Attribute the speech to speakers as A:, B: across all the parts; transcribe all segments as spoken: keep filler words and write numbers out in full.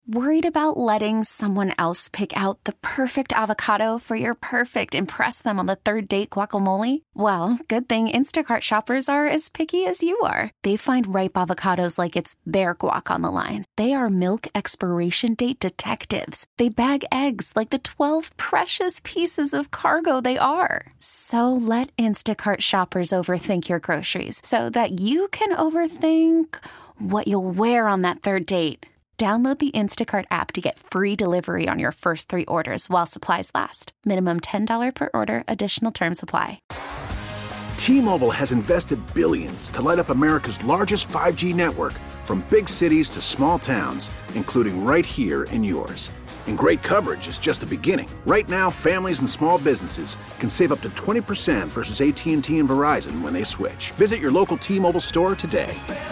A: Worried about letting someone else pick out the perfect avocado for your perfect impress them on the third date guacamole? Well, good thing Instacart shoppers are as picky as you are. They find ripe avocados like it's their guac on the line. They are milk expiration date detectives. They bag eggs like the twelve precious pieces of cargo they are. So let Instacart shoppers overthink your groceries so that you can overthink what you'll wear on that third date. Download the Instacart app to get free delivery on your first three orders while supplies last. Minimum ten dollars per order. Additional terms apply.
B: T-Mobile has invested billions to light up America's largest five G network, from big cities to small towns, including right here in yours. And great coverage is just the beginning. Right now, families and small businesses can save up to twenty percent versus A T and T and Verizon when they switch. Visit your local T-Mobile store today.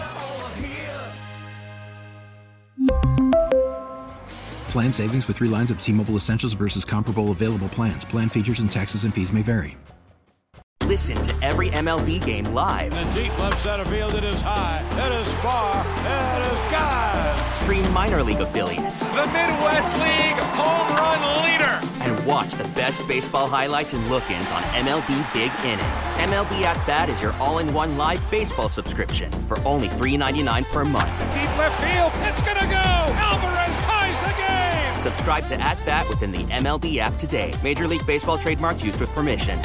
C: Plan savings with three lines of T-Mobile Essentials versus comparable available plans. Plan features and taxes and fees may vary.
D: Listen to every M L B game live.
E: In the deep left center field, it is high, it is far, it is gone.
D: Stream minor league affiliates.
F: The Midwest League home run leader.
D: And watch the best baseball highlights and look-ins on M L B Big Inning. M L B At Bat is your all-in-one live baseball subscription for only three dollars and ninety-nine cents per month.
F: Deep left field, it's gonna go. Alvarez ties the game.
D: Subscribe to At Bat within the M L B app today. Major League Baseball trademarks used with permission.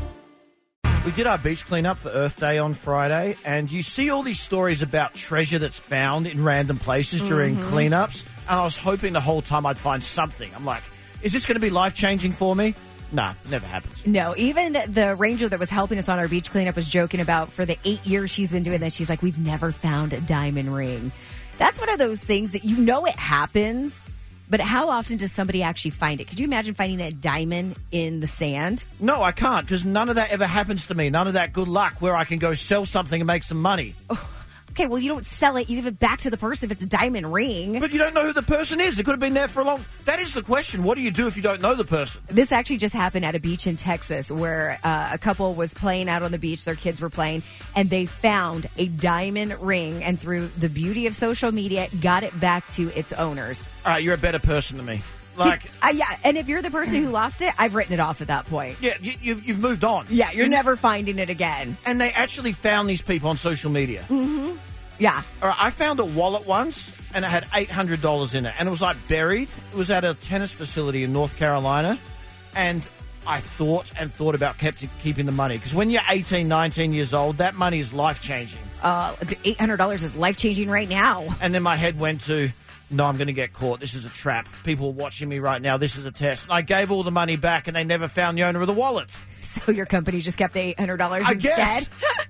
G: We did our beach cleanup for Earth Day on Friday, and you see all these stories about treasure that's found in random places during mm-hmm. cleanups, and I was hoping the whole time I'd find something. I'm like, is this going to be life-changing for me? Nah, never happens.
H: No, even the ranger that was helping us on our beach cleanup was joking about for the eight years she's been doing this, she's like, we've never found a diamond ring. That's one of those things that you know it happens, but how often does somebody actually find it? Could you imagine finding a diamond in the sand?
G: No, I can't, because none of that ever happens to me. None of that good luck where I can go sell something and make some money.
H: Oh, okay, well, you don't sell it. You give it back to the person if it's a diamond ring.
G: But you don't know who the person is. It could have been there for a long... That is the question. What do you do if you don't know the person?
H: This actually just happened at a beach in Texas where uh, a couple was playing out on the beach. Their kids were playing, and they found a diamond ring, and through the beauty of social media, got it back to its owners.
G: All right, you're a better person than me. Like,
H: uh, yeah, and if you're the person who lost it, I've written it off at that point.
G: Yeah, you, you've, you've moved on.
H: Yeah, you're, you're never finding it again.
G: And they actually found these people on social media.
H: Mm-hmm. Yeah.
G: All right, I found a wallet once, and it had eight hundred dollars in it, and it was like buried. It was at a tennis facility in North Carolina, and I thought and thought about kept keeping the money, because when you're eighteen, nineteen years old, that money is life-changing.
H: Uh, the eight hundred dollars is life-changing right now.
G: And then my head went to... No, I'm going to get caught. This is a trap. People are watching me right now. This is a test. And I gave all the money back, and they never found the owner of the wallet.
H: So your company just kept the eight hundred dollars
G: I
H: instead?
G: Guess.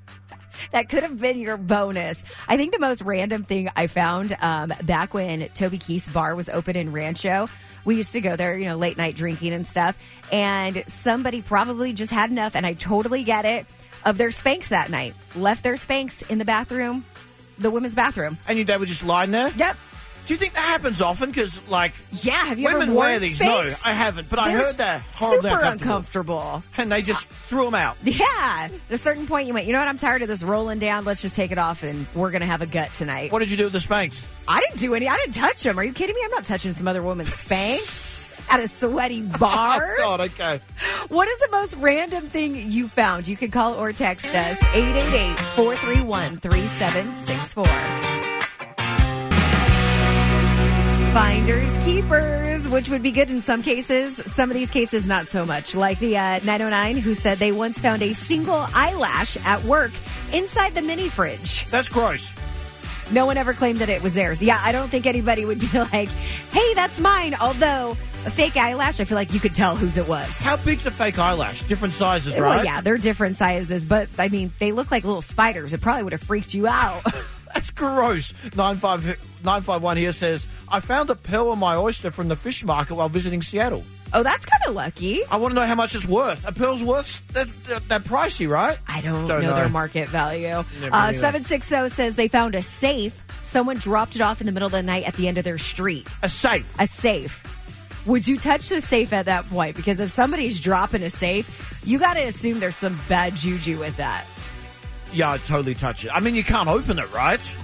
H: That could have been your bonus. I think the most random thing I found um, back when Toby Keith's bar was open in Rancho, we used to go there, you know, late night drinking and stuff. And somebody probably just had enough, and I totally get it, of their Spanx that night. Left their Spanx in the bathroom, the women's bathroom.
G: And your dad was just lying there?
H: Yep.
G: Do you think that happens often? Because, like,
H: yeah, have you
G: women
H: ever
G: wear
H: worn
G: these?
H: Spanx?
G: No, I haven't. But
H: They're
G: I heard that horribly
H: super
G: uncomfortable.
H: uncomfortable.
G: And they just threw them out.
H: Yeah. At a certain point, you went, you know what? I'm tired of this rolling down. Let's just take it off, and we're going to have a gut tonight.
G: What did you do with the Spanx?
H: I didn't do any. I didn't touch them. Are you kidding me? I'm not touching some other woman's Spanx at a sweaty bar.
G: Oh, God, okay.
H: What is the most random thing you found? You can call or text us eight eight eight, four three one, three seven six four. Finders keepers, which would be good in some cases. Some of these cases, not so much. Like the uh, nine oh nine, who said they once found a single eyelash at work inside the mini fridge.
G: That's gross.
H: No one ever claimed that it was theirs. Yeah, I don't think anybody would be like, hey, that's mine. Although a fake eyelash, I feel like you could tell whose it was.
G: How big's a fake eyelash? Different sizes, right?
H: Well, yeah, they're different sizes. But, I mean, they look like little spiders. It probably would have freaked you out.
G: That's gross. nine five one here says, I found a pearl on my oyster from the fish market while visiting Seattle.
H: Oh, that's kind of lucky.
G: I want to know how much it's worth. A pearl's worth that, that, that pricey, right?
H: I don't,
G: don't
H: know,
G: know
H: their market value.
G: Never
H: Uh, seven six zero says they found a safe. Someone dropped it off in the middle of the night at the end of their street.
G: A safe?
H: A safe. Would you touch the safe at that point? Because if somebody's dropping a safe, you got to assume there's some bad juju with that.
G: Yeah, I'd totally touch it. I mean, you can't open it, right?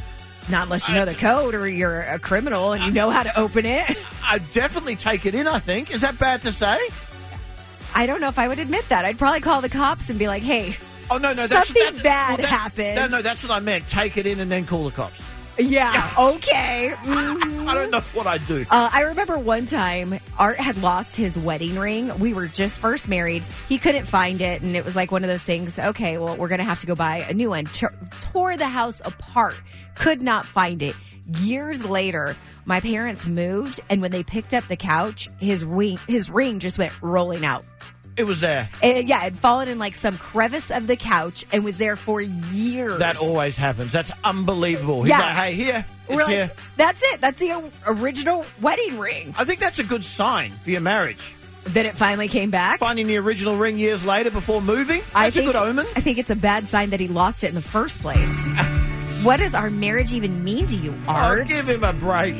H: Not unless you know the code or you're a criminal and you know how to open it.
G: I'd definitely take it in, I think. Is that bad to say?
H: I don't know if I would admit that. I'd probably call the cops and be like, hey,
G: oh, no, no, that's,
H: something
G: that's,
H: bad
G: well, that,
H: happened.
G: No, no, that's what I meant. Take it in and then call the cops.
H: Yeah, okay. Mm-hmm.
G: I don't know what I'd do.
H: Uh, I remember one time Art had lost his wedding ring. We were just first married. He couldn't find it, and it was like one of those things, okay, well, we're going to have to go buy a new one. T- tore the house apart. Could not find it. Years later, my parents moved, and when they picked up the couch, his ring, his ring just went rolling out.
G: It was there.
H: And, yeah, it had fallen in like some crevice of the couch and was there for years.
G: That always happens. That's unbelievable. He's
H: yeah.
G: like, hey, here, it's
H: We're like,
G: here.
H: That's it. That's the o- original wedding ring.
G: I think that's a good sign for your marriage.
H: That it finally came back?
G: Finding the original ring years later before moving? That's
H: I think,
G: a good omen.
H: I think it's a bad sign that he lost it in the first place. What does our marriage even mean to you, Art?
G: Oh, give him a break.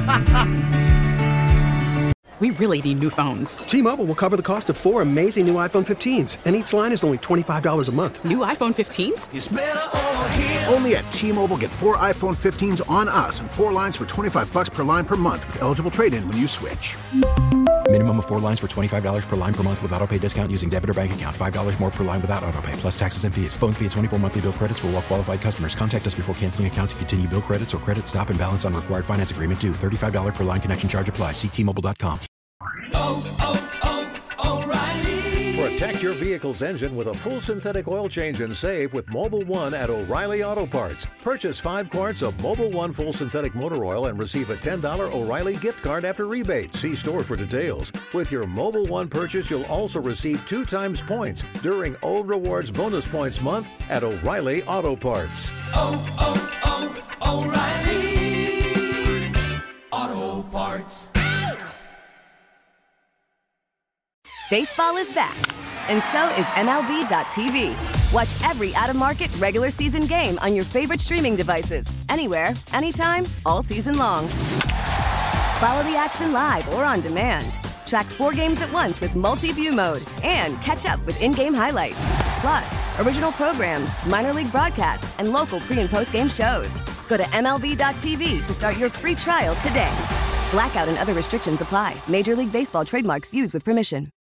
I: We really need new phones.
J: T-Mobile will cover the cost of four amazing new iPhone fifteens, and each line is only twenty-five dollars a month.
I: New iPhone fifteens?
B: It's better over here. Only at T-Mobile, get four iPhone fifteens on us and four lines for twenty-five dollars per line per month with eligible trade-in when you switch.
C: Minimum of four lines for twenty-five dollars per line per month with autopay discount using debit or bank account. five dollars more per line without autopay, plus taxes and fees. Phone fee at twenty-four monthly bill credits for well qualified customers. Contact us before canceling account to continue bill credits or credit stop and balance on required finance agreement due. thirty-five dollars per line connection charge applies. See T Mobile dot com.
K: Oh, oh, oh, O'Reilly. Protect your vehicle's engine with a full synthetic oil change and save with Mobil one at O'Reilly Auto Parts. Purchase five quarts of Mobil one full synthetic motor oil and receive a ten dollars O'Reilly gift card after rebate. See store for details. With your Mobil one purchase, you'll also receive two times points during O Rewards Bonus Points Month at O'Reilly Auto Parts.
L: Oh, oh, oh, O'Reilly Auto Parts.
M: Baseball is back, and so is M L B dot T V. Watch every out-of-market regular season game on your favorite streaming devices, anywhere, anytime, all season long. Follow the action live or on demand. Track four games at once with multi-view mode and catch up with in-game highlights. Plus, original programs, minor league broadcasts, and local pre- and post-game shows. Go to M L B dot T V to start your free trial today. Blackout and other restrictions apply. Major League Baseball trademarks used with permission.